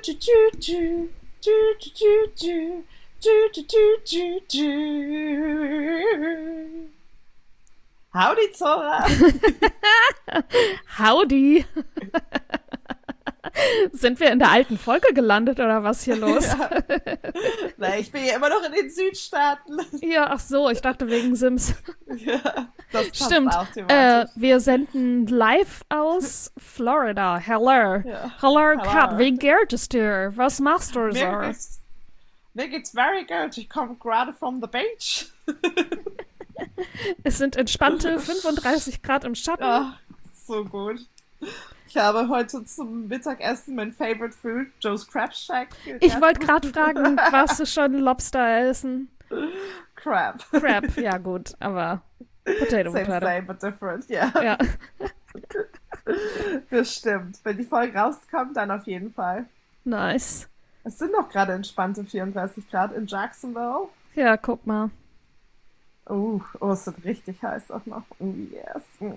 Howdy, Zora. Howdy. Sind wir in der alten Folge gelandet oder was hier los? Ja. Na, ich bin ja immer noch in den Südstaaten. Ja, ach so, ich dachte wegen Sims. Ja, das passt Stimmt. auch thematisch. Wir senden live aus Florida. Hello. Ja. Hello, Kat, wie geht es dir? Was machst du so? Mir geht's very good. Ich komme gerade from the beach. Es sind entspannte 35 Grad im Schatten. Ja, so gut. Ich habe heute zum Mittagessen mein Favorite Food, Joe's Crab Shack. Ich wollte gerade fragen, warst du schon Lobster essen? Crab. Crab, ja gut, aber Potato. Same, but different, yeah. Ja. Bestimmt. Wenn die Folge rauskommt, dann auf jeden Fall. Nice. Es sind noch gerade entspannte 34 Grad in Jacksonville. Ja, guck mal. Es wird richtig heiß auch noch. Yes.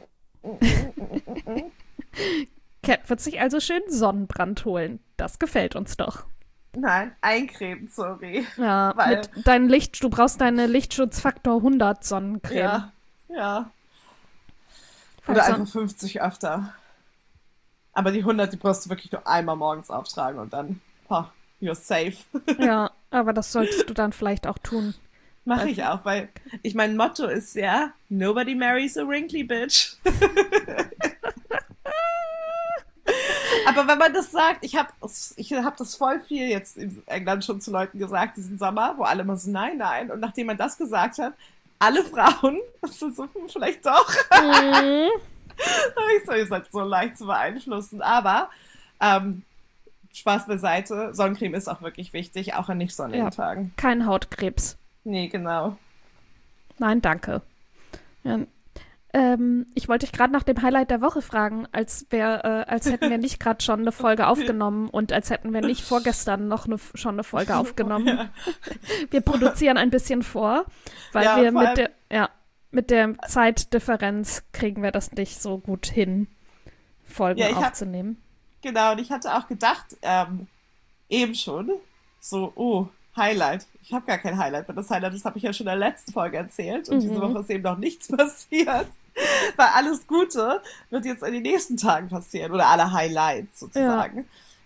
Cat wird sich also schön Sonnenbrand holen. Das gefällt uns doch. Nein, eincremen, sorry. Ja, Weil, du brauchst deine Lichtschutzfaktor 100 Sonnencreme. Ja. Oder einfach 50 öfter. Aber die 100, die brauchst du wirklich nur einmal morgens auftragen und dann, you're safe. Ja, aber das solltest du dann vielleicht auch tun. Mache ich auch, weil mein Motto ist ja, nobody marries a wrinkly bitch. Aber wenn man das sagt, ich hab das voll viel jetzt in England schon zu Leuten gesagt, diesen Sommer, wo alle immer so, nein. Und nachdem man das gesagt hat, alle Frauen, so, vielleicht doch. Ihr seid so leicht zu beeinflussen. Aber Spaß beiseite, Sonnencreme ist auch wirklich wichtig, auch an nicht sonnigen Tagen. Kein Hautkrebs. Nee, genau. Nein, danke. Ja. Ich wollte dich gerade nach dem Highlight der Woche fragen, als hätten wir nicht gerade schon eine Folge aufgenommen und als hätten wir nicht vorgestern schon eine Folge aufgenommen. Ja. Wir produzieren ein bisschen vor, weil wir mit der Zeitdifferenz kriegen wir das nicht so gut hin, Folgen aufzunehmen. Genau, und ich hatte auch gedacht, eben schon, so, Highlight. Ich habe gar kein Highlight, weil das Highlight, das habe ich ja schon in der letzten Folge erzählt. Und diese Woche ist eben noch nichts passiert. Weil alles Gute wird jetzt in den nächsten Tagen passieren. Oder alle Highlights sozusagen.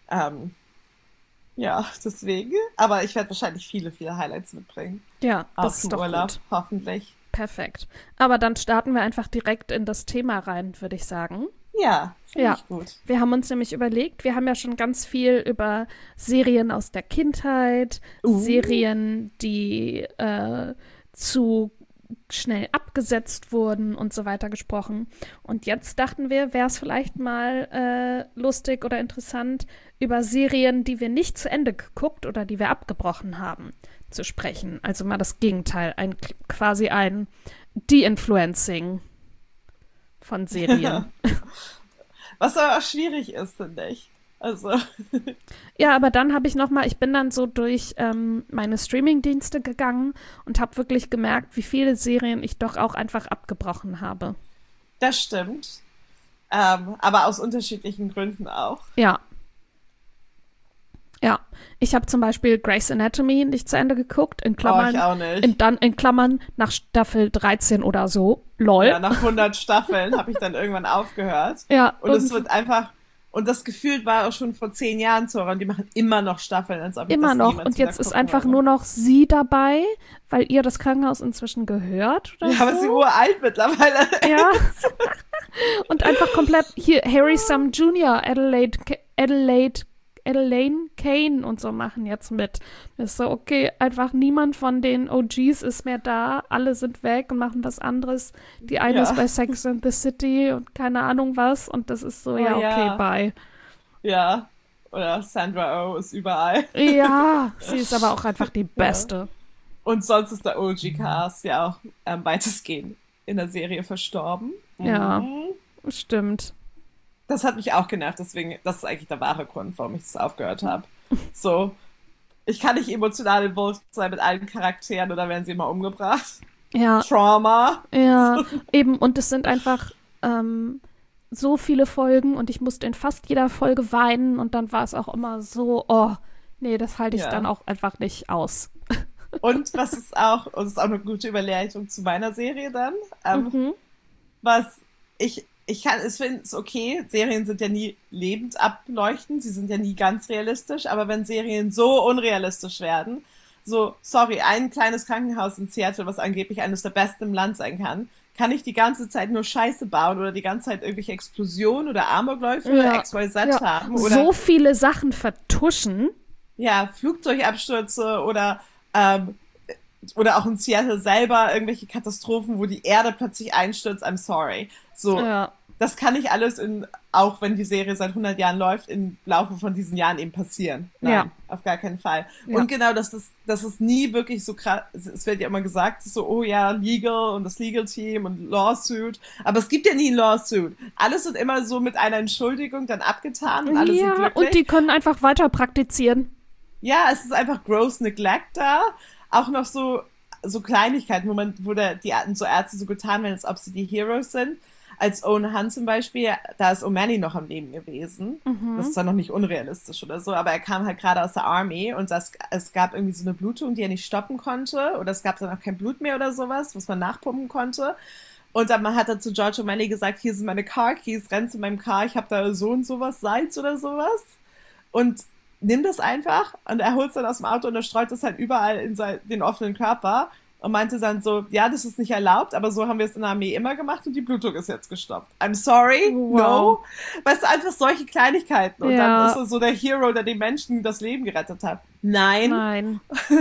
Deswegen. Aber ich werde wahrscheinlich viele, viele Highlights mitbringen. Ja, das ist doch Urlaub, gut. hoffentlich. Perfekt. Aber dann starten wir einfach direkt in das Thema rein, würde ich sagen. Ja, finde ich gut. Wir haben uns nämlich überlegt, wir haben ja schon ganz viel über Serien aus der Kindheit, Serien, die zu schnell abgesetzt wurden und so weiter gesprochen. Und jetzt dachten wir, wäre es vielleicht mal lustig oder interessant, über Serien, die wir nicht zu Ende geguckt oder die wir abgebrochen haben, zu sprechen. Also mal das Gegenteil, quasi ein De-Influencing von Serien. Ja. Was aber auch schwierig ist, finde ich. Also. Ja, aber dann ich bin dann so durch meine Streaming-Dienste gegangen und habe wirklich gemerkt, wie viele Serien ich doch auch einfach abgebrochen habe. Das stimmt. Aber aus unterschiedlichen Gründen auch. Ja. Ja, ich habe zum Beispiel Grey's Anatomy nicht zu Ende geguckt, in Klammern. Ich auch nicht. Dann in Klammern nach Staffel 13 oder so. Lol. Ja, nach 100 Staffeln habe ich dann irgendwann aufgehört. Ja. Und es wird einfach, und das Gefühl war auch schon vor 10 Jahren so, und die machen immer noch Staffeln, als ob ich immer das noch. Und jetzt ist einfach nur noch sie dabei, weil ihr das Krankenhaus inzwischen gehört. Oder ja, so. aber sie uralt mittlerweile. Ja. Und einfach komplett hier Harry Sum Jr., Elaine Kane und so machen jetzt mit. Das ist so, okay, einfach niemand von den OGs ist mehr da. Alle sind weg und machen was anderes. Die eine ist bei Sex and the City und keine Ahnung was. Und das ist so, okay, bye. Ja, oder Sandra Oh ist überall. Ja, sie ist aber auch einfach die Beste. Ja. Und sonst ist der OG-Cast ja auch weitestgehend in der Serie verstorben. Ja, stimmt. Das hat mich auch genervt, deswegen, das ist eigentlich der wahre Grund, warum ich das aufgehört habe. So, ich kann nicht emotional involviert sein mit allen Charakteren oder werden sie immer umgebracht. Ja. Trauma. Ja, eben, und es sind einfach so viele Folgen und ich musste in fast jeder Folge weinen und dann war es auch immer so, oh, nee, das halte ich dann auch einfach nicht aus. Und das ist auch eine gute Überleitung zu meiner Serie dann, was ich finde es okay, Serien sind ja nie lebend ableuchtend, sie sind ja nie ganz realistisch, aber wenn Serien so unrealistisch werden, so, sorry, ein kleines Krankenhaus in Seattle, was angeblich eines der besten im Land sein kann ich die ganze Zeit nur Scheiße bauen oder die ganze Zeit irgendwelche Explosionen oder Amokläufe oder XYZ haben. Oder so viele Sachen vertuschen. Ja, Flugzeugabstürze oder auch in Seattle selber irgendwelche Katastrophen, wo die Erde plötzlich einstürzt, I'm sorry. So, das kann nicht alles auch wenn die Serie seit 100 Jahren läuft, im Laufe von diesen Jahren eben passieren. Nein, auf gar keinen Fall. Ja. Und genau, das ist nie wirklich so krass, es wird ja immer gesagt, so, oh ja, Legal und das Legal Team und Lawsuit, aber es gibt ja nie ein Lawsuit. Alles wird immer so mit einer Entschuldigung dann abgetan und alle sind glücklich. Und die können einfach weiter praktizieren. Ja, es ist einfach gross Neglect da. Auch noch so Kleinigkeiten, wo die so Ärzte so getan werden, als ob sie die Heroes sind. Als Owen Hunt zum Beispiel, da ist O'Malley noch am Leben gewesen. Das ist zwar noch nicht unrealistisch oder so, aber er kam halt gerade aus der Army und es gab irgendwie so eine Blutung, die er nicht stoppen konnte. Oder es gab dann auch kein Blut mehr oder sowas, was man nachpumpen konnte. Und dann hat er zu George O'Malley gesagt, hier sind meine Car Keys, renn zu meinem Car, ich habe da so und sowas, Salz oder sowas. Und nimm das einfach. Und er holt es dann aus dem Auto und er streut es halt überall in den offenen Körper. Und meinte dann so, ja, das ist nicht erlaubt, aber so haben wir es in der Armee immer gemacht und die Blutung ist jetzt gestoppt. I'm sorry, no. Weißt du, einfach solche Kleinigkeiten. Und dann ist er so der Hero, der den Menschen das Leben gerettet hat. Nein.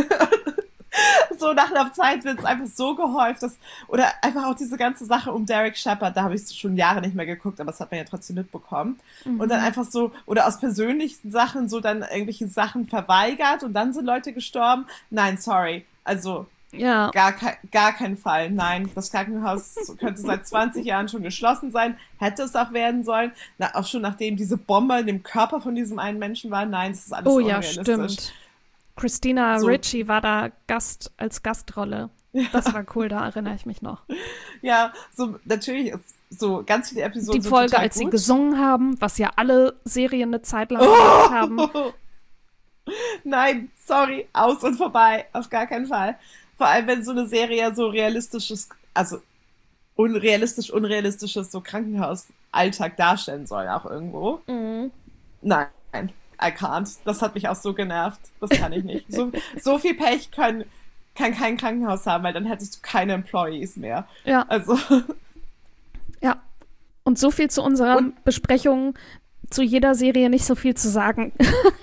So nach einer Zeit wird es einfach so gehäuft, oder einfach auch diese ganze Sache um Derek Shepherd, da habe ich schon Jahre nicht mehr geguckt, aber das hat man ja trotzdem mitbekommen. Und dann einfach so, oder aus persönlichsten Sachen so dann irgendwelche Sachen verweigert und dann sind Leute gestorben. Nein, sorry. Also, gar kein Fall. Nein, das Krankenhaus könnte seit 20 Jahren schon geschlossen sein, hätte es auch werden sollen. Auch schon nachdem diese Bombe in dem Körper von diesem einen Menschen war. Nein, das ist alles unrealistisch. Ja, stimmt. Christina Ricci war da als Gastrolle. Das war cool, da erinnere ich mich noch. Ja, so natürlich ist so ganz viele Episoden die Folge, als sie gesungen haben, was ja alle Serien eine Zeit lang gemacht haben. Nein, sorry, aus und vorbei, auf gar keinen Fall. Vor allem, wenn so eine Serie so realistisches, also unrealistisches so Krankenhausalltag darstellen soll, auch irgendwo. Nein, I can't. Das hat mich auch so genervt. Das kann ich nicht. So viel Pech kann kein Krankenhaus haben, weil dann hättest du keine Employees mehr. Ja. Also. Ja. Und so viel zu unserer Besprechung. Zu jeder Serie nicht so viel zu sagen.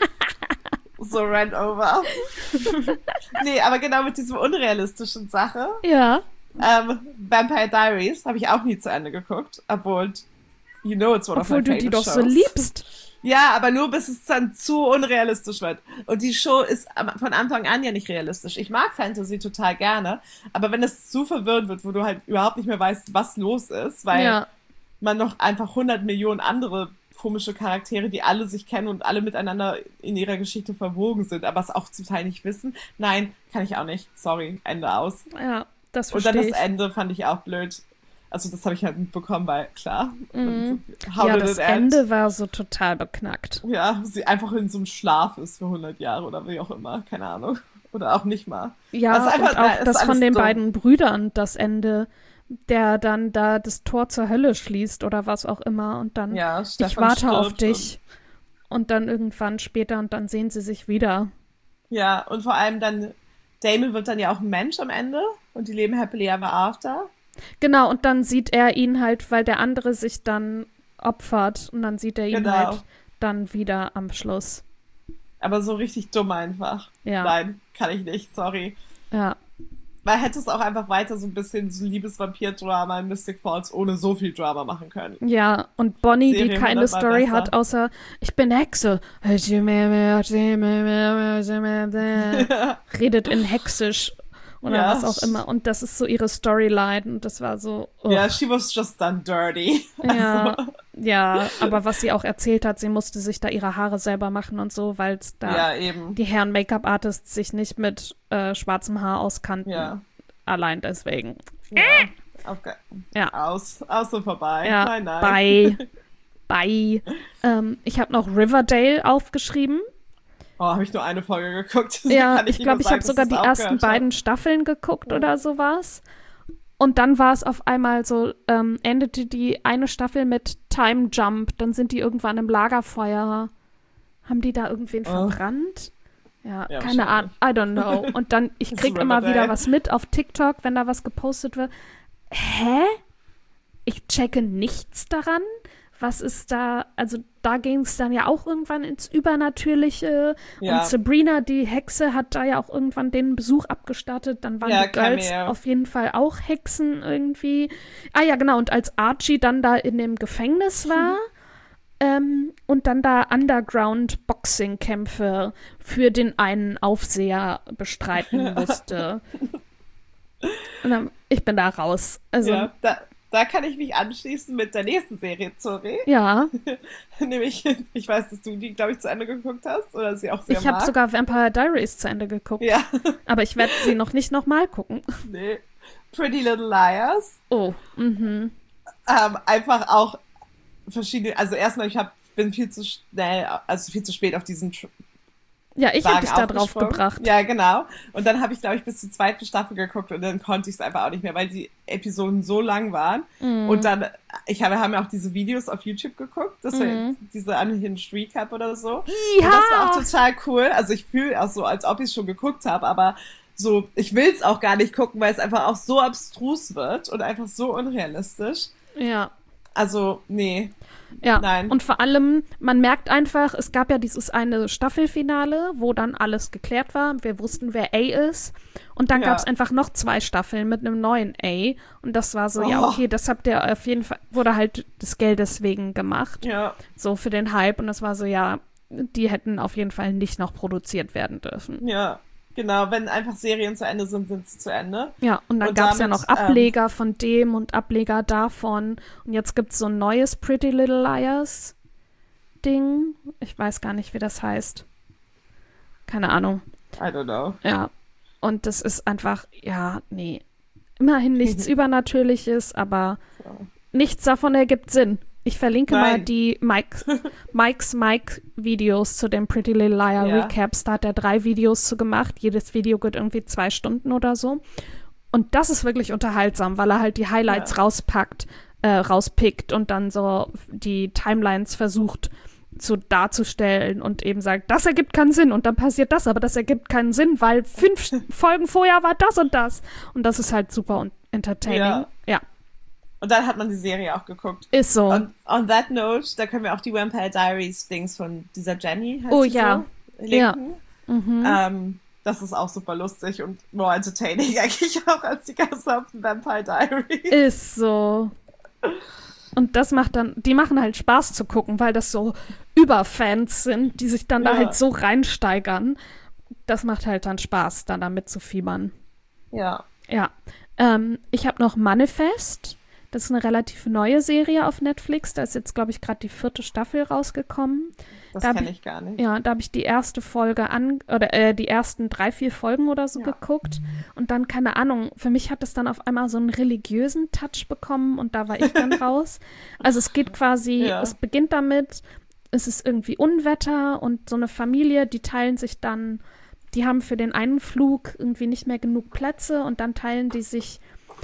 So ran over. Nee, aber genau mit dieser unrealistischen Sache. Ja. Vampire Diaries habe ich auch nie zu Ende geguckt, obwohl you know it's one of my favorite shows. Obwohl du die doch so liebst. Ja, aber nur bis es dann zu unrealistisch wird. Und die Show ist von Anfang an ja nicht realistisch. Ich mag Fantasy total gerne, aber wenn es zu verwirrend wird, wo du halt überhaupt nicht mehr weißt, was los ist, weil man noch einfach 100 Millionen andere komische Charaktere, die alle sich kennen und alle miteinander in ihrer Geschichte verwogen sind, aber es auch zum Teil nicht wissen. Nein, kann ich auch nicht. Sorry, Ende aus. Ja, das verstehe ich. Und dann das Ende fand ich auch blöd. Also das habe ich halt mitbekommen, weil klar. Das Ende war so total beknackt. Ja, sie einfach in so einem Schlaf ist für 100 Jahre oder wie auch immer, keine Ahnung. Oder auch nicht mal. Ja, also einfach, und auch das von den beiden Brüdern, das Ende, der dann da das Tor zur Hölle schließt oder was auch immer und dann, ich warte auf dich und dann irgendwann später und dann sehen sie sich wieder. Ja, und vor allem dann, Damon wird dann ja auch ein Mensch am Ende und die leben happily ever after. Genau, und dann sieht er ihn halt, weil der andere sich dann opfert und dann sieht er ihn halt dann wieder am Schluss. Aber so richtig dumm einfach. Ja. Nein, kann ich nicht, sorry. Ja. Weil hätte es auch einfach weiter so ein bisschen so Liebes-Vampir-Drama in Mystic Falls ohne so viel Drama machen können. Ja, und Bonnie, die keine Story hat, außer ich bin Hexe. Redet in Hexisch. Oder was auch immer. Und das ist so ihre Storyline. Und das war so. Ja, she was just done dirty. Ja, ja, aber was sie auch erzählt hat, sie musste sich da ihre Haare selber machen und so, weil da die Herren Make-up-Artists sich nicht mit schwarzem Haar auskannten. Ja. Allein deswegen. Ja. Aus und vorbei. Ja, nein. Bye. Bye. Ich habe noch Riverdale aufgeschrieben. Oh, habe ich nur eine Folge geguckt. Ja, ich glaube, ich habe sogar die ersten beiden Staffeln geguckt oder sowas. Und dann war es auf einmal so, endete die eine Staffel mit Time Jump. Dann sind die irgendwann im Lagerfeuer. Haben die da irgendwen verbrannt? Ja, keine Ahnung. I don't know. Und dann, ich krieg immer wieder was mit auf TikTok, wenn da was gepostet wird. Hä? Ich checke nichts daran. Was ist da, also da ging es dann ja auch irgendwann ins Übernatürliche. Ja. Und Sabrina, die Hexe, hat da ja auch irgendwann den Besuch abgestattet. Dann waren die Girls auf jeden Fall auch Hexen irgendwie. Ah ja, genau. Und als Archie dann da in dem Gefängnis war und dann da Underground-Boxing-Kämpfe für den einen Aufseher bestreiten musste. Und dann, ich bin da raus. Also, ja, da kann ich mich anschließen mit der nächsten Serie, Zori. Ja. Nämlich, ich weiß, dass du die, glaube ich, zu Ende geguckt hast oder sie auch sehr Ich habe sogar Vampire Diaries zu Ende geguckt. Ja. Aber ich werde sie noch nicht nochmal gucken. Nee. Pretty Little Liars. Oh, einfach auch verschiedene, also erstmal, bin viel zu schnell, also viel zu spät auf diesen Ja, ich habe dich da drauf gebracht. Ja, genau. Und dann habe ich, glaube ich, bis zur zweiten Staffel geguckt und dann konnte ich es einfach auch nicht mehr, weil die Episoden so lang waren. Und dann, haben ja auch diese Videos auf YouTube geguckt, das war diese Unhinged Recap oder so. Ja! Und das war auch total cool. Also ich fühle auch so, als ob ich es schon geguckt habe, aber so, ich will es auch gar nicht gucken, weil es einfach auch so abstrus wird und einfach so unrealistisch. Ja. Also, nee. Ja, nein. Und vor allem, man merkt einfach, es gab ja dieses eine Staffelfinale, wo dann alles geklärt war. Wir wussten, wer A ist. Und dann gab es einfach noch 2 Staffeln mit einem neuen A. Und das war so, ja, okay, das habt ihr auf jeden Fall, wurde halt des Geldes wegen gemacht. Ja. So für den Hype. Und das war so, ja, die hätten auf jeden Fall nicht noch produziert werden dürfen. Ja. Genau, wenn einfach Serien zu Ende sind, sind sie zu Ende. Ja, und dann gab es ja noch Ableger von dem und Ableger davon. Und jetzt gibt es so ein neues Pretty Little Liars Ding. Ich weiß gar nicht, wie das heißt. Keine Ahnung. I don't know. Ja, und das ist einfach, ja, nee. Immerhin nichts Übernatürliches, aber nichts davon ergibt Sinn. Ich verlinke mal die Mike's Mike-Videos zu den Pretty Little Liar Recaps. Da hat er 3 Videos zu gemacht. Jedes Video geht irgendwie 2 Stunden oder so. Und das ist wirklich unterhaltsam, weil er halt die Highlights rauspickt und dann so die Timelines versucht darzustellen und eben sagt, das ergibt keinen Sinn und dann passiert das, aber das ergibt keinen Sinn, weil 5 Folgen vorher war das und das. Und das ist halt super entertaining. Ja. Und dann hat man die Serie auch geguckt. Ist so. Und on that note, da können wir auch die Vampire Diaries Dings von dieser Jenny so linken. Ja. Das ist auch super lustig und more entertaining eigentlich auch als die gesamten Vampire Diaries. Ist so. Und das die machen halt Spaß zu gucken, weil das so Überfans sind, die sich dann da halt so reinsteigern. Das macht halt dann Spaß, dann da mitzufiebern. Ja. Ja. Ich habe noch Manifest. Das ist eine relativ neue Serie auf Netflix. Da ist jetzt, glaube ich, gerade die 4. Staffel rausgekommen. Das kenne ich gar nicht. Ja, da habe ich die erste Folge die ersten 3-4 Folgen oder so geguckt. Und dann, keine Ahnung, für mich hat es dann auf einmal so einen religiösen Touch bekommen und da war ich dann raus. Also es geht quasi, es beginnt damit, es ist irgendwie Unwetter und so eine Familie, die teilen sich dann, die haben für den einen Flug irgendwie nicht mehr genug Plätze und dann teilt sich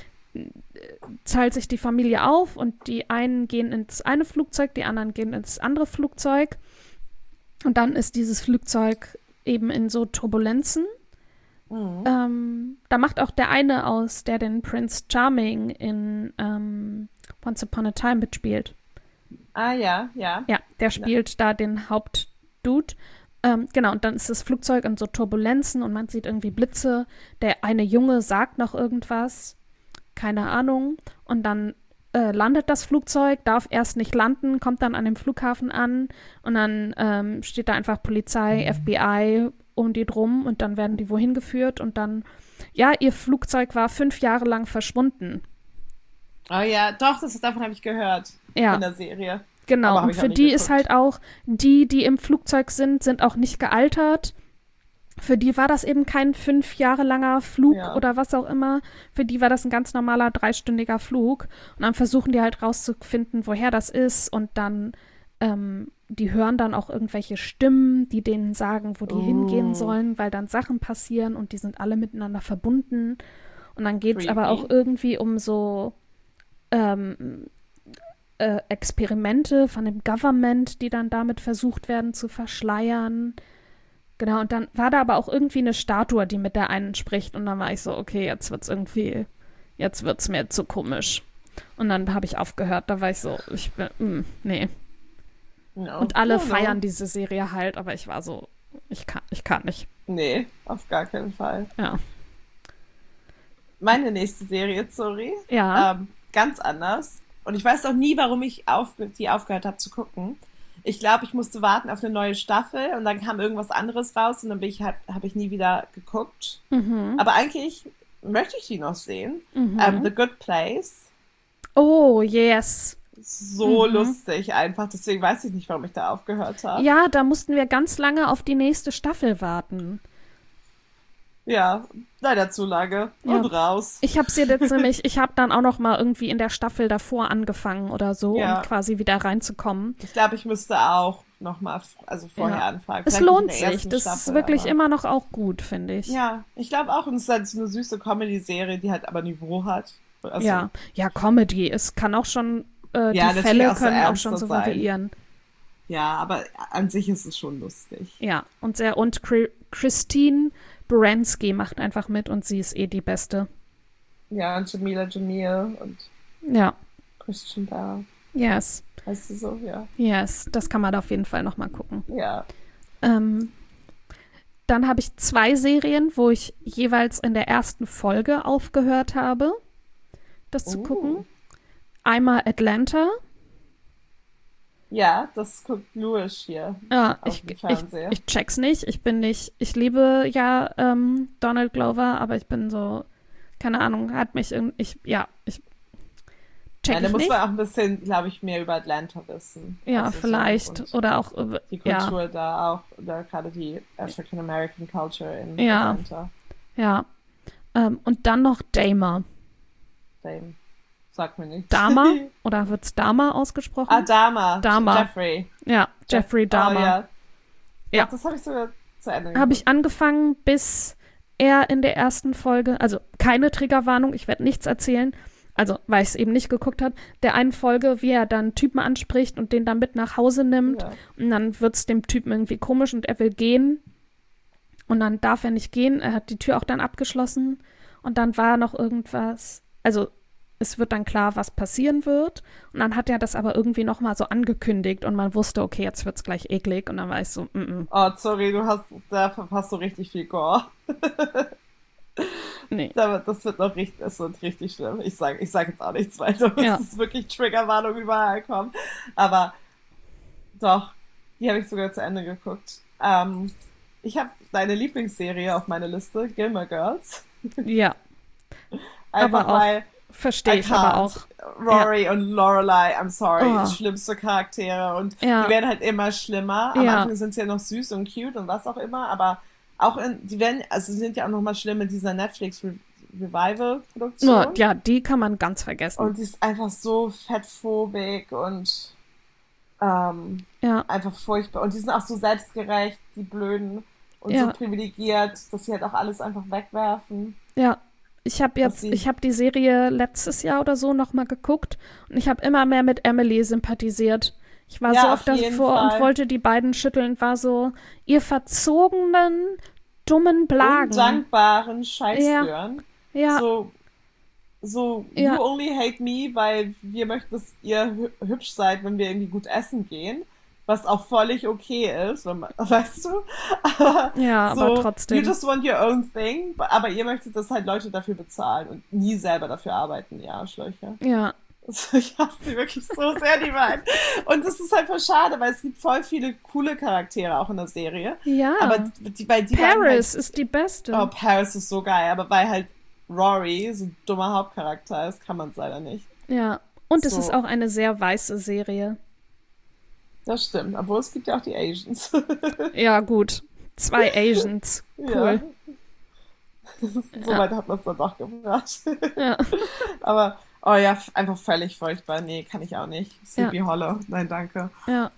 die Familie auf und die einen gehen ins eine Flugzeug, die anderen gehen ins andere Flugzeug und dann ist dieses Flugzeug eben in so Turbulenzen. Da macht auch der eine aus, der den Prince Charming in Once Upon a Time mitspielt. Ah, ja. Ja, der spielt da den Hauptdude. Genau, und dann ist das Flugzeug in so Turbulenzen und man sieht irgendwie Blitze. Der eine Junge sagt noch irgendwas. Keine Ahnung. Und dann landet das Flugzeug, darf erst nicht landen, kommt dann an dem Flughafen an und dann steht da einfach Polizei, FBI um die drum und dann werden die wohin geführt und dann, ja, ihr Flugzeug war 5 Jahre lang verschwunden. Oh ja, doch, davon habe ich gehört in der Serie. Genau, und für die ist halt auch, die im Flugzeug sind auch nicht gealtert. Für die war das eben kein 5 Jahre langer Flug oder was auch immer. Für die war das ein ganz normaler 3-stündiger Flug. Und dann versuchen die halt rauszufinden, woher das ist. Und dann die hören dann auch irgendwelche Stimmen, die denen sagen, wo die hingehen sollen, weil dann Sachen passieren und die sind alle miteinander verbunden. Und dann geht es aber auch irgendwie um so Experimente von dem Government, die dann damit versucht werden zu verschleiern. Genau, und dann war da aber auch irgendwie eine Statue, die mit der einen spricht. Und dann war ich so, okay, jetzt wird's mir zu komisch. Und dann habe ich aufgehört, da war ich so, nee. No. Und alle feiern diese Serie halt, aber ich war so, ich kann nicht. Nee, auf gar keinen Fall. Ja. Meine nächste Serie, sorry. Ja. Ganz anders. Und ich weiß auch nie, warum ich die aufgehört habe zu gucken. Ich glaube, ich musste warten auf eine neue Staffel und dann kam irgendwas anderes raus und dann habe ich nie wieder geguckt. Aber eigentlich möchte ich die noch sehen. The Good Place. Oh, yes. So lustig einfach. Deswegen weiß ich nicht, warum ich da aufgehört habe. Ja, da mussten wir ganz lange auf die nächste Staffel warten. Ja, leider zu lange. Ja. Und raus. Ich habe ich habe dann auch noch mal irgendwie in der Staffel davor angefangen oder so, um quasi wieder reinzukommen. Ich glaube, ich müsste auch noch mal, vorher anfangen. Es lohnt sich. Das ist wirklich immer noch auch gut, finde ich. Ja, ich glaube auch, und es ist halt so eine süße Comedy-Serie, die halt aber Niveau hat. Also, ja, Comedy. Es kann auch schon, die Fälle können auch schon so variieren. Ja, aber an sich ist es schon lustig. Ja, und Christine Baranski macht einfach mit und sie ist die Beste. Ja, und Jamila Jamil und Christian Bale. Yes. Heißt sie so, ja. Yes, das kann man da auf jeden Fall noch mal gucken. Ja. Dann habe ich 2 Serien, wo ich jeweils in der ersten Folge aufgehört habe, das zu gucken. Einmal Atlanta. Ja, das guckt Louis hier auf dem Fernseher. Ich check's nicht. Ich liebe ja Donald Glover, aber ich bin so, keine Ahnung, ich check da muss nicht. man auch ein bisschen, glaube ich, mehr über Atlanta wissen. Ja, also vielleicht. Oder auch über die Kultur da auch, oder gerade die African American Culture in Atlanta. Ja. Und dann noch Dahmer. Sag mir nicht. Dahmer? Oder wird's Dahmer ausgesprochen? Dahmer. Jeffrey. Ja, Jeffrey Dahmer. Ja. Ach, das habe ich sogar zu Ende gemacht. Habe ich angefangen, bis er in der ersten Folge, also keine Triggerwarnung, ich werde nichts erzählen, also weil ich es eben nicht geguckt habe, der einen Folge, wie er dann einen Typen anspricht und den dann mit nach Hause nimmt und dann wird es dem Typen irgendwie komisch und er will gehen und dann darf er nicht gehen, er hat die Tür auch dann abgeschlossen und dann war noch irgendwas, also es wird dann klar, was passieren wird. Und dann hat er das aber irgendwie nochmal so angekündigt und man wusste, okay, jetzt wird's gleich eklig. Und dann war ich so, Oh, sorry, da verpasst du richtig viel Gore. Nee. Das wird richtig schlimm. Ich sag jetzt auch nichts weiter. Es ist wirklich Triggerwarnung überall kommen. Aber doch, die habe ich sogar zu Ende geguckt. Ich habe deine Lieblingsserie auf meiner Liste, Gilmore Girls. Ja. Einfach aber auch, weil verstehe ich aber auch. Rory und Lorelei, I'm sorry, schlimmste Charaktere und die werden halt immer schlimmer. Am Anfang sind sie ja noch süß und cute und was auch immer, aber auch sie sind ja auch noch mal schlimm in dieser Netflix-Revival-Produktion. Ja, die kann man ganz vergessen. Und die ist einfach so fettphobik und einfach furchtbar. Und die sind auch so selbstgerecht, die Blöden und so privilegiert, dass sie halt auch alles einfach wegwerfen. Ja. Ich habe die Serie letztes Jahr oder so nochmal geguckt und ich habe immer mehr mit Emily sympathisiert. Ich war so oft davor und wollte die beiden schütteln, war so, ihr verzogenen, dummen Blagen. Undankbaren Scheißbüren. Ja. So, you only hate me, weil wir möchten, dass ihr hübsch seid, wenn wir irgendwie gut essen gehen. Was auch völlig okay ist, weißt du? Aber trotzdem. You just want your own thing, aber ihr möchtet, dass halt Leute dafür bezahlen und nie selber dafür arbeiten, die Arschlöcher. Ja. Ich hasse die wirklich so sehr, die beiden. Und das ist halt voll schade, weil es gibt voll viele coole Charaktere auch in der Serie. Ja. Aber Paris ist die beste. Oh, Paris ist so geil, aber weil halt Rory so ein dummer Hauptcharakter ist, kann man es leider nicht. Ja. Und es ist auch eine sehr weiße Serie. Das stimmt, obwohl es gibt ja auch die Asians. Ja, gut. 2 Asians. Cool. Ja. Soweit hat man es dann doch gebracht. Ja. Aber, einfach völlig furchtbar. Nee, kann ich auch nicht. Sleepy Hollow. Nein, danke. Ja.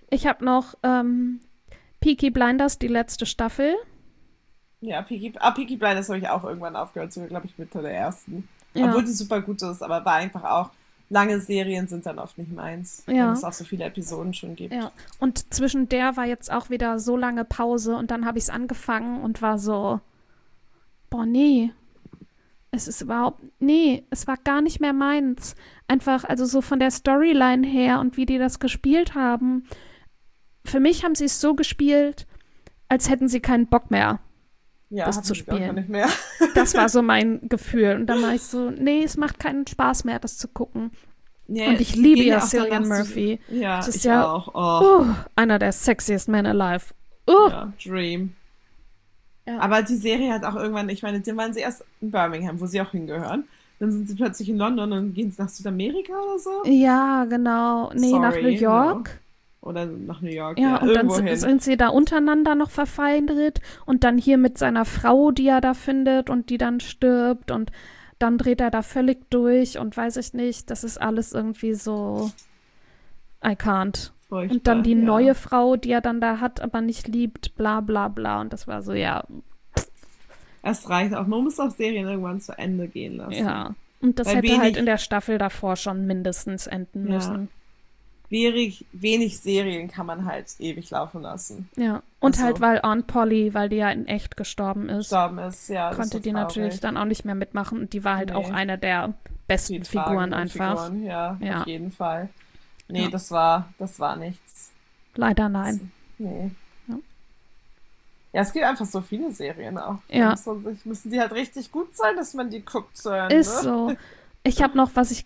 Ich habe noch Peaky Blinders, die letzte Staffel. Ja, Peaky Blinders habe ich auch irgendwann aufgehört, sogar, glaube ich, Mitte der ersten. Ja. Obwohl die super gut ist, aber war einfach auch, lange Serien sind dann oft nicht meins, Ja. wenn es auch so viele Episoden schon gibt. Ja, und zwischen der war jetzt auch wieder so lange Pause und dann habe ich es angefangen und war so, boah, nee, es war gar nicht mehr meins. Einfach, also so von der Storyline her und wie die das gespielt haben. Für mich haben sie es so gespielt, als hätten sie keinen Bock mehr, Ja, das hatten zu sie gar spielen. nicht mehr. Das war so mein Gefühl. Und dann war ich so, nee, es macht keinen Spaß mehr, das zu gucken. Nee, Und ich die liebe gehen ja auch Cillian danach Murphy. Ja, Das ist ich ja- auch. Oh, Einer der sexiest men alive. ja, Dream. Ja. Aber die Serie hat auch irgendwann, ich meine, dann waren sie erst in Birmingham, wo sie auch hingehören. Dann sind sie plötzlich in London und gehen sie nach Südamerika oder so. Ja, genau. Nee, nach Sorry, New York. Oder nach New York, Ja, ja, und dann irgendwo hin. sind sie da untereinander noch verfeindet und dann hier mit seiner Frau, die er da findet und die dann stirbt und dann dreht er da völlig durch und weiß ich nicht, das ist alles irgendwie so I can't. Furchtbar, Und dann die ja. neue Frau, die er dann da hat, aber nicht liebt, bla bla bla und das war so, ja, Es reicht auch. Man muss auch Serien irgendwann zu Ende gehen lassen. ja. Und das Weil hätte halt wenig- in der Staffel davor schon mindestens enden Ja. müssen. Wenig Serien kann man halt ewig laufen lassen. Ja. Und Also- halt, weil Aunt Polly, weil die ja in echt gestorben ist. Gestorben ist, ja. das Konnte ist die so natürlich traurig. dann auch nicht mehr mitmachen und die war halt Nee. auch eine der besten Die Figuren tragenden einfach. Figuren, ja, Ja. auf jeden Fall. Nee, Ja. das war nichts. Leider nein. Nee. Ja. Ja, es gibt einfach so viele Serien auch. Ja. Müssen die halt richtig gut sein, dass man die guckt zu Ende. Ist so. Ich habe noch, was ich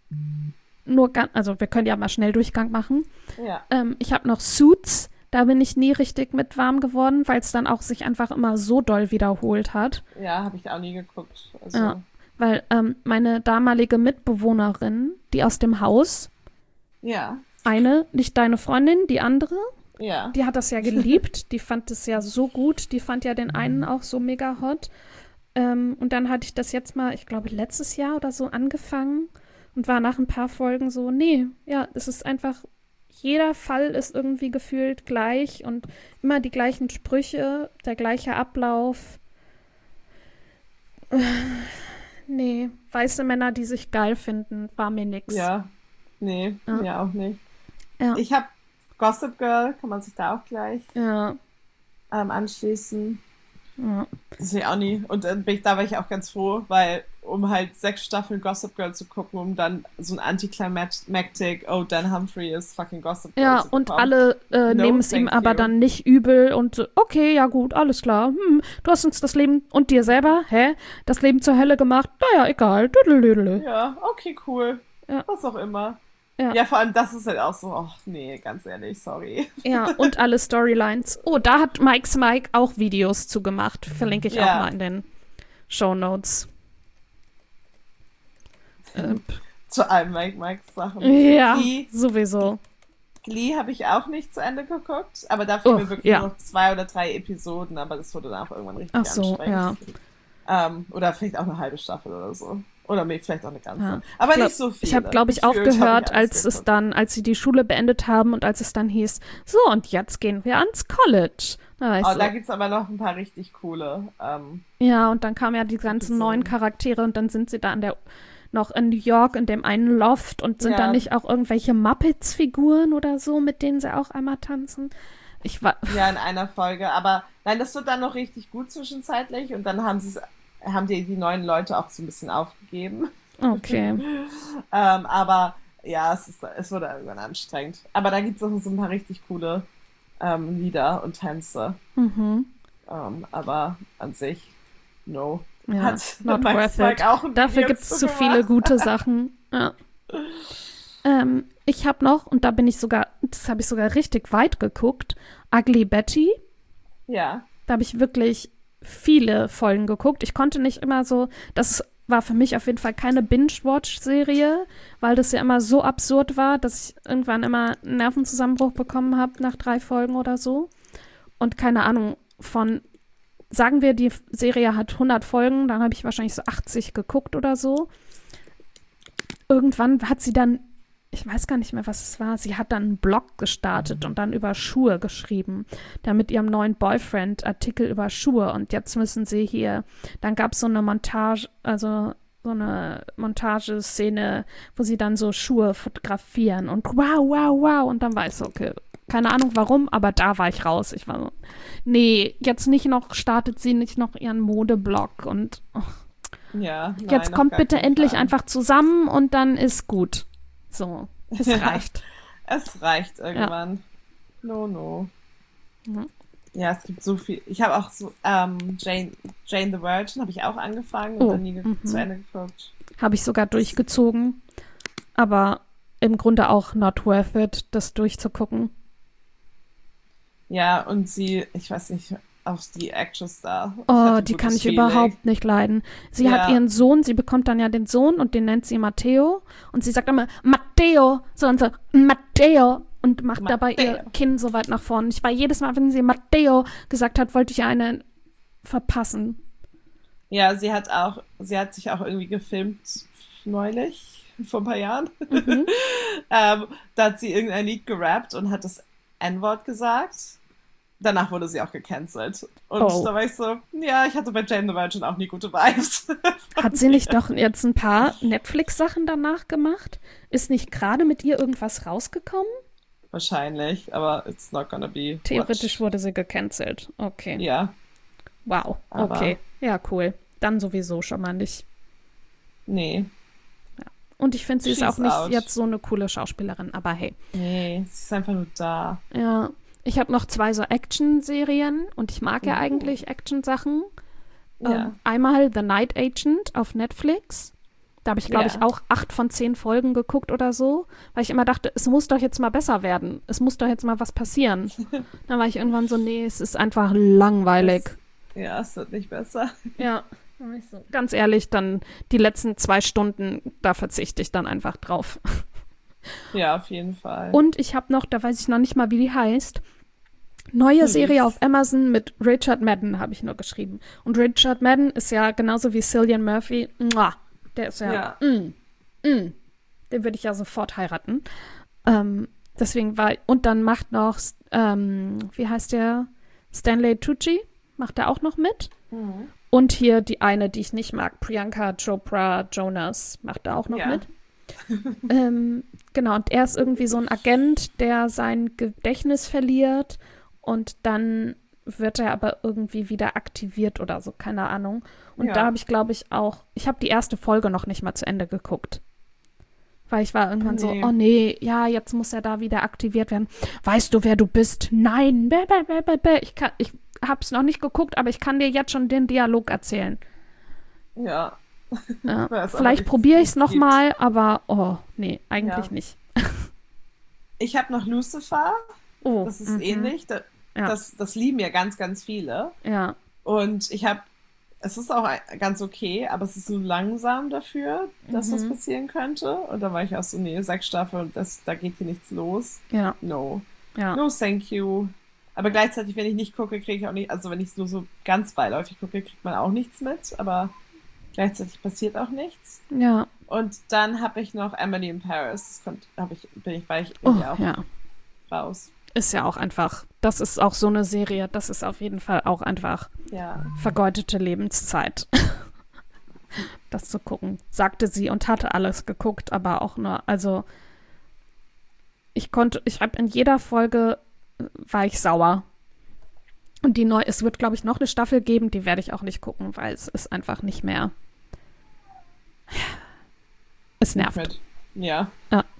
nur ganz, also wir können ja mal schnell Durchgang machen. Ja. Ich habe noch Suits. Da bin ich nie richtig mit warm geworden, weil es dann auch sich einfach immer so doll wiederholt hat. Ja, habe ich auch nie geguckt. Also, Ja. Weil meine damalige Mitbewohnerin, die aus dem Haus, ja. eine, nicht deine Freundin, die andere, Ja. die hat das ja geliebt. Die fand es ja so gut. Die fand ja den einen auch so mega hot. Und dann hatte ich das jetzt mal, ich glaube, letztes Jahr oder so angefangen und war nach ein paar Folgen so, nee, ja, es ist einfach, jeder Fall ist irgendwie gefühlt gleich und immer die gleichen Sprüche, der gleiche Ablauf. Nee, weiße Männer, die sich geil finden, war mir nix. Ja. Nee, Ja. mir auch nicht. Ja. Ich habe Gossip Girl, kann man sich da auch gleich Ja, anschließen. ja. Das ist ja auch nie. Und da war ich auch ganz froh, weil um halt 6 Staffeln Gossip Girl zu gucken, um dann so ein Anticlimactic, oh, Dan Humphrey ist fucking Gossip Girl Ja, zu und bekommen. alle No, nehmen es ihm thank aber you. dann nicht übel und so, okay, ja gut, alles klar. Du hast uns das Leben und dir selber, das Leben zur Hölle gemacht. Naja, egal. Düdelüdelü. Ja, okay, cool. Ja. Was auch immer. Ja. Ja, vor allem das ist halt auch so, ach nee, ganz ehrlich, sorry. Ja, und alle Storylines. Oh, da hat Mike's Mike auch Videos zu gemacht. Verlinke ich Ja. auch mal in den Shownotes. Zu allen Mikes Sachen. Ja, Glee, sowieso. Glee habe ich auch nicht zu Ende geguckt, aber dafür Oh, mir wirklich ja. nur noch 2 oder 3 Episoden, aber das wurde dann auch irgendwann richtig Ach so, anstrengend. Oder vielleicht auch eine halbe Staffel oder so. Oder vielleicht auch eine ganze. Ja. Aber glaub- nicht so viel. Ich habe, glaube ich, aufgehört, als sie die Schule beendet haben und als es dann hieß, so, und jetzt gehen wir ans College. Da war ich Oh, so, da gibt's aber noch ein paar richtig coole. ja, und dann kamen ja die ganzen Episoden. neuen Charaktere und dann sind sie da noch in New York in dem einen Loft und sind Ja. da nicht auch irgendwelche Muppets-Figuren oder so, mit denen sie auch einmal tanzen? Ich war, Ja, in einer Folge. Aber nein, das wird dann noch richtig gut zwischenzeitlich und dann haben die neuen Leute auch so ein bisschen aufgegeben. okay. Aber ja, es wurde irgendwann anstrengend. Aber da gibt's auch so ein paar richtig coole Lieder und Tänze. Mhm. Aber an sich, no. Ja, Hat not Mike worth Spike it. auch ein Dafür Video gibt es zu zu viele gemacht. gute Sachen. Ja. Ich habe noch, und da bin ich sogar, das habe ich sogar richtig weit geguckt, Ugly Betty. Ja. Da habe ich wirklich viele Folgen geguckt. Ich konnte nicht immer so, das war für mich auf jeden Fall keine Binge-Watch-Serie, weil das ja immer so absurd war, dass ich irgendwann immer einen Nervenzusammenbruch bekommen habe nach 3 Folgen oder so. Und keine Ahnung, sagen wir, die Serie hat 100 Folgen, dann habe ich wahrscheinlich so 80 geguckt oder so. Irgendwann hat sie dann ich weiß gar nicht mehr, was es war. Sie hat dann einen Blog gestartet und dann über Schuhe geschrieben. Da mit ihrem neuen Boyfriend Artikel über Schuhe. Und jetzt müssen sie hier, dann gab es so eine Montage, also so eine Montageszene, wo sie dann so Schuhe fotografieren und wow, wow, wow. Und dann war ich so, okay, keine Ahnung warum, aber da war ich raus. Ich war so, nee, jetzt nicht noch, startet sie nicht noch ihren Modeblog und Ja, nein, jetzt auf kommt gar bitte keinen endlich Fall. einfach zusammen und dann ist gut. So, es reicht. Es reicht irgendwann. No, no. Mhm. Ja, es gibt so viel. Ich habe auch so Jane the Virgin habe ich auch angefangen und Oh, dann nie zu Ende geguckt. Habe ich sogar durchgezogen, aber im Grunde auch not worth it, das durchzugucken. Ja, und sie, ich weiß nicht, auch die Actress da. Ich Oh, hatte die ein kann gutes ich Feeling. überhaupt nicht leiden. Sie hat Ja. ihren Sohn, sie bekommt dann ja den Sohn und den nennt sie Matteo. Und sie sagt immer, Matteo, sondern so, Matteo. Und macht dabei ihr Matteo. Kinn so weit nach vorne. Ich war jedes Mal, wenn sie Matteo gesagt hat, wollte ich eine verpassen. Ja, sie hat sich auch irgendwie gefilmt neulich, vor ein paar Jahren. Mhm. Da hat sie irgendein Lied gerappt und hat das N-Wort gesagt. Danach wurde sie auch gecancelt. Und Oh. da war ich so, ja, ich hatte bei Jane the Virgin auch nie gute Vibes. Hat sie nicht doch jetzt ein paar Netflix-Sachen danach gemacht? Ist nicht gerade mit ihr irgendwas rausgekommen? Wahrscheinlich, aber it's not gonna be Theoretisch what. wurde sie gecancelt. Okay. Ja, Wow. aber Okay. Ja, cool. Dann sowieso schon mal nicht. nee. Und ich finde, sie ist She's auch nicht out. jetzt so eine coole Schauspielerin, aber hey. Nee, sie ist einfach nur da. Ja, ich habe noch 2 so Action-Serien und ich mag ja eigentlich Action-Sachen. Ja. Einmal The Night Agent auf Netflix. Da habe ich, glaube Ja. ich, auch 8 von 10 Folgen geguckt oder so, weil ich immer dachte, es muss doch jetzt mal besser werden. Es muss doch jetzt mal was passieren. Dann war ich irgendwann so, nee, es ist einfach langweilig. Ja, es wird nicht besser. Ja, dann war ich so, ganz ehrlich, dann die letzten 2 Stunden, da verzichte ich dann einfach drauf. Ja, auf jeden Fall. Und ich habe noch, da weiß ich noch nicht mal, wie die heißt, neue Serie auf Amazon mit Richard Madden, habe ich nur geschrieben. Und Richard Madden ist ja genauso wie Cillian Murphy, der ist ja, den würde ich ja sofort heiraten. Deswegen und dann macht noch, wie heißt der, Stanley Tucci, macht er auch noch mit. Mhm. Und hier die eine, die ich nicht mag, Priyanka Chopra Jonas, macht da auch noch Ja. mit. Genau, und er ist irgendwie so ein Agent, der sein Gedächtnis verliert und dann wird er aber irgendwie wieder aktiviert oder so, keine Ahnung. Und Ja. da habe ich, glaube ich, ich habe die erste Folge noch nicht mal zu Ende geguckt. Weil ich war irgendwann so, Nee. oh nee, ja, jetzt muss er da wieder aktiviert werden. Weißt du, wer du bist? Nein, bäh, bäh, bäh, bäh, bäh. Ich hab's noch nicht geguckt, aber ich kann dir jetzt schon den Dialog erzählen. Ja. Ja. Ich weiß aber Vielleicht nicht, probiere ich es was es gibt. nochmal, aber oh, nee, eigentlich Ja. nicht. Ich habe noch Lucifer. Oh, Das ist ähnlich. Ja. Das lieben ja ganz, ganz viele. Ja, Und es ist auch ganz okay, aber es ist so langsam dafür, dass was passieren könnte. Und da war ich auch so, nee, 6 Staffeln, da geht hier nichts los. ja, No. ja. No, thank you. Aber gleichzeitig, wenn ich nicht gucke, kriege ich auch nicht, also wenn ich es nur so ganz beiläufig gucke, kriegt man auch nichts mit, aber gleichzeitig passiert auch nichts. Ja, Und dann habe ich noch Emily in Paris. War ich oh, irgendwie auch ja. raus. Ist ja auch einfach, das ist auch so eine Serie, das ist auf jeden Fall auch einfach Ja. vergeudete Lebenszeit. Das zu gucken, sagte sie und hatte alles geguckt, aber auch nur, also ich habe in jeder Folge war ich sauer. Und es wird, glaube ich, noch eine Staffel geben, die werde ich auch nicht gucken, weil es ist einfach nicht mehr. Es nervt. Ja.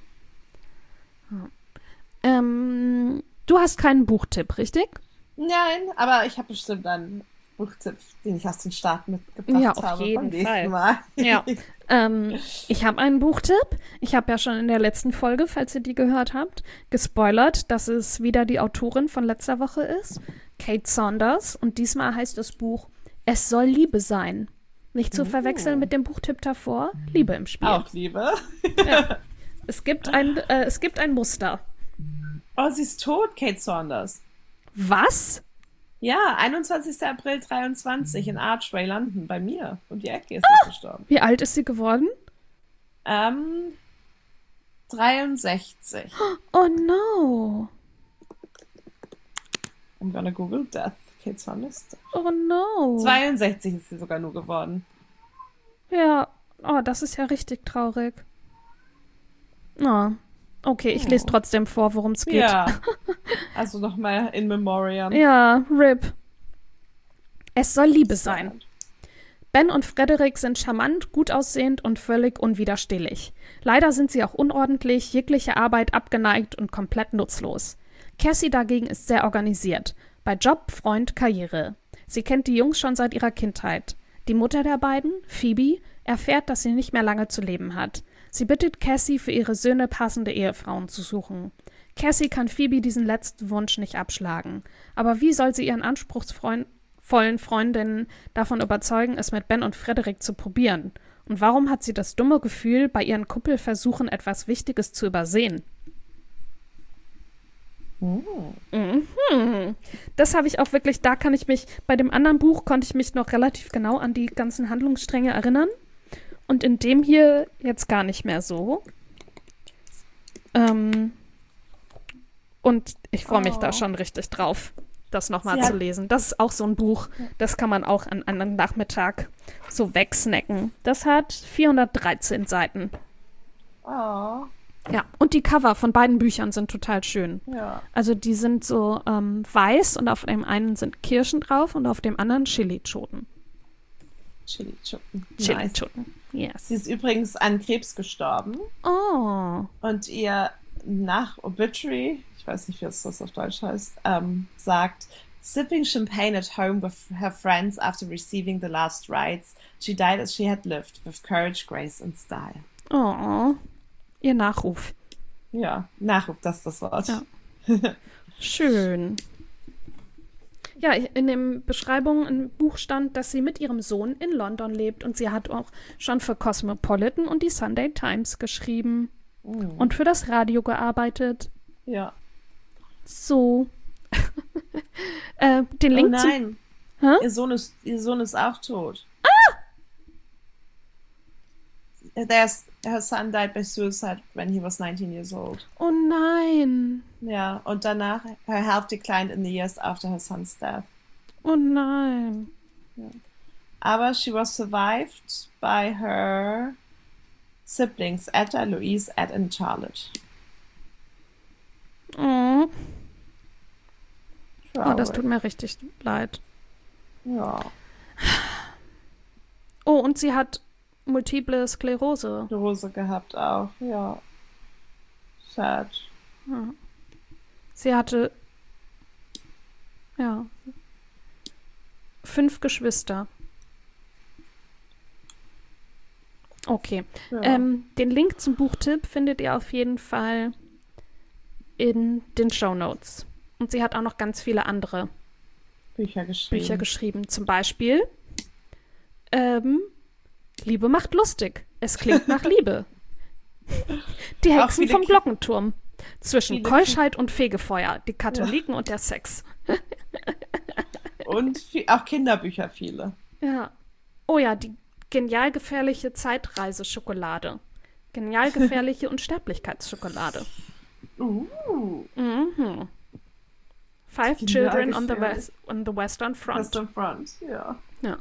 Du hast keinen Buchtipp, richtig? Nein, aber ich habe bestimmt einen Buchtipp, den ich aus den Staaten mitgebracht Ja, auf habe jeden beim nächsten Fall. Mal. Ja. Ich habe einen Buchtipp. Ich habe ja schon in der letzten Folge, falls ihr die gehört habt, gespoilert, dass es wieder die Autorin von letzter Woche ist, Kate Saunders. Und diesmal heißt das Buch Es soll Liebe sein. Nicht zu verwechseln mit dem Buchtipp davor, Liebe im Spiel. Auch Liebe. Ja. Es gibt ein Muster. Oh, sie ist tot, Kate Saunders. Was? Ja, 21. April 23 in Archway, London, bei mir. Um die Ecke ist sie gestorben. Wie alt ist sie geworden? 63. Oh no. I'm gonna Google Death. Kate Saunders. Oh no. 62 ist sie sogar nur geworden. Ja. Oh, das ist ja richtig traurig. Oh. Okay, ich lese trotzdem vor, worum es geht. Ja. Also nochmal in Memoriam. Ja, RIP. Es soll Liebe sein. Ben und Frederick sind charmant, gut aussehend und völlig unwiderstehlich. Leider sind sie auch unordentlich, jegliche Arbeit abgeneigt und komplett nutzlos. Cassie dagegen ist sehr organisiert. Bei Job, Freund, Karriere. Sie kennt die Jungs schon seit ihrer Kindheit. Die Mutter der beiden, Phoebe, erfährt, dass sie nicht mehr lange zu leben hat. Sie bittet Cassie, für ihre Söhne passende Ehefrauen zu suchen. Cassie kann Phoebe diesen letzten Wunsch nicht abschlagen. Aber wie soll sie ihren anspruchsvollen Freundinnen davon überzeugen, es mit Ben und Frederick zu probieren? Und warum hat sie das dumme Gefühl, bei ihren Kuppelversuchen etwas Wichtiges zu übersehen? Das habe ich auch wirklich, bei dem anderen Buch konnte ich mich noch relativ genau an die ganzen Handlungsstränge erinnern. Und in dem hier jetzt gar nicht mehr so. Und ich freue mich da schon richtig drauf, das nochmal zu lesen. Das ist auch so ein Buch, das kann man auch an einem Nachmittag so wegsnacken. Das hat 413 Seiten. Oh. Ja, und die Cover von beiden Büchern sind total schön. Ja. Also die sind so weiß und auf dem einen sind Kirschen drauf und auf dem anderen Chili-Choten. Chili-Choten. Chili-Choten, yes. Sie ist übrigens an Krebs gestorben. Oh. Und ihr Obituary, ich weiß nicht, wie es das auf Deutsch heißt, sagt, sipping champagne at home with her friends after receiving the last rites, she died as she had lived, with courage, grace and style. Oh. Ihr Nachruf. Ja, Nachruf, das ist das Wort. Ja. Schön. Ja, in den Beschreibungen im Buch stand, dass sie mit ihrem Sohn in London lebt und sie hat auch schon für Cosmopolitan und die Sunday Times geschrieben und für das Radio gearbeitet. Ja. So. Den Link nein. Ihr Sohn ist auch tot. Her son died by suicide when he was 19 years old. Oh nein. Ja, und danach, her health declined in the years after her son's death. Oh nein. Ja. Aber she was survived by her siblings, Etta, Louise, Ed and Charlotte. Oh, das tut mir richtig leid. Ja. Oh, und sie hat multiple Sklerose. Sklerose gehabt auch, ja. Sad. Ja. Sie hatte 5 Geschwister. Okay. Ja. Den Link zum Buchtipp findet ihr auf jeden Fall in den Shownotes. Und sie hat auch noch ganz viele andere Bücher geschrieben. Zum Beispiel Liebe macht lustig. Es klingt nach Liebe. Die Hexen vom Glockenturm. Zwischen Keuschheit und Fegefeuer. Die Katholiken und der Sex. Und auch Kinderbücher viele. Ja. Oh ja, die genial gefährliche Zeitreise-Schokolade. Genial gefährliche Unsterblichkeitsschokolade. Mhm. 5 Children on the Western Front. Western Front, ja. Ja.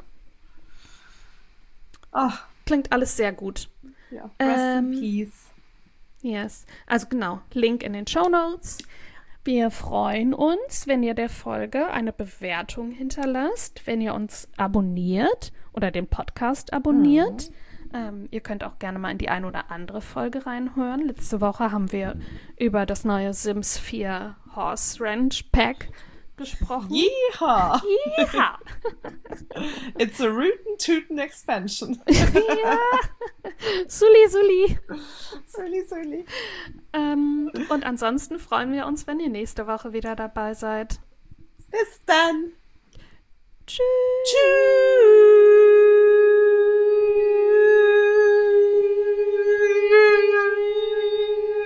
Ach. Klingt alles sehr gut. Ja. Rest in peace. Yes. Also genau, Link in den Shownotes. Wir freuen uns, wenn ihr der Folge eine Bewertung hinterlasst, wenn ihr uns abonniert oder den Podcast abonniert. Ihr könnt auch gerne mal in die ein oder andere Folge reinhören. Letzte Woche haben wir über das neue Sims 4 Horse Ranch Pack gesprochen. Yeehaw! Yeehaw! It's a rootin' tootin' expansion. Ja! Suli. Suli. Und ansonsten freuen wir uns, wenn ihr nächste Woche wieder dabei seid. Bis dann! Tschüss!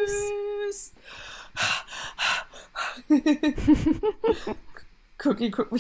Cookie, guck mich